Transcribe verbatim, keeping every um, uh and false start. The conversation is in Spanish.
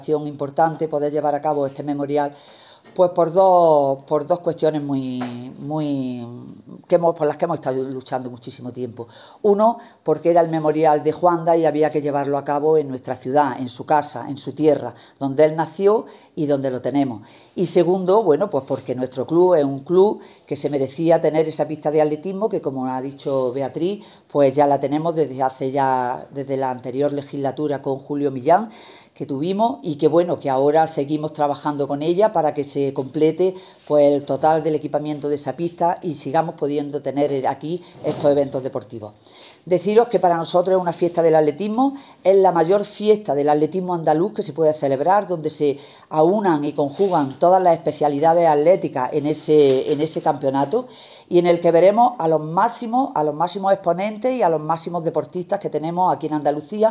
Importante poder llevar a cabo este memorial, pues por dos, por dos cuestiones muy, muy que hemos, por las que hemos estado luchando muchísimo tiempo. Uno, porque era el memorial de Juanda y había que llevarlo a cabo en nuestra ciudad, en su casa, en su tierra, donde él nació y donde lo tenemos. Y segundo, bueno, pues porque nuestro club es un club que se merecía tener esa pista de atletismo que, como ha dicho Beatriz, pues ya la tenemos desde hace ya, desde la anterior legislatura con Julio Millán, que tuvimos, y que bueno, que ahora seguimos trabajando con ella para que se complete pues el total del equipamiento de esa pista y sigamos pudiendo tener aquí estos eventos deportivos. Deciros que para nosotros es una fiesta del atletismo, es la mayor fiesta del atletismo andaluz que se puede celebrar, donde se aunan y conjugan todas las especialidades atléticas en ese, en ese campeonato, y en el que veremos a los máximos, a los máximos exponentes y a los máximos deportistas que tenemos aquí en Andalucía,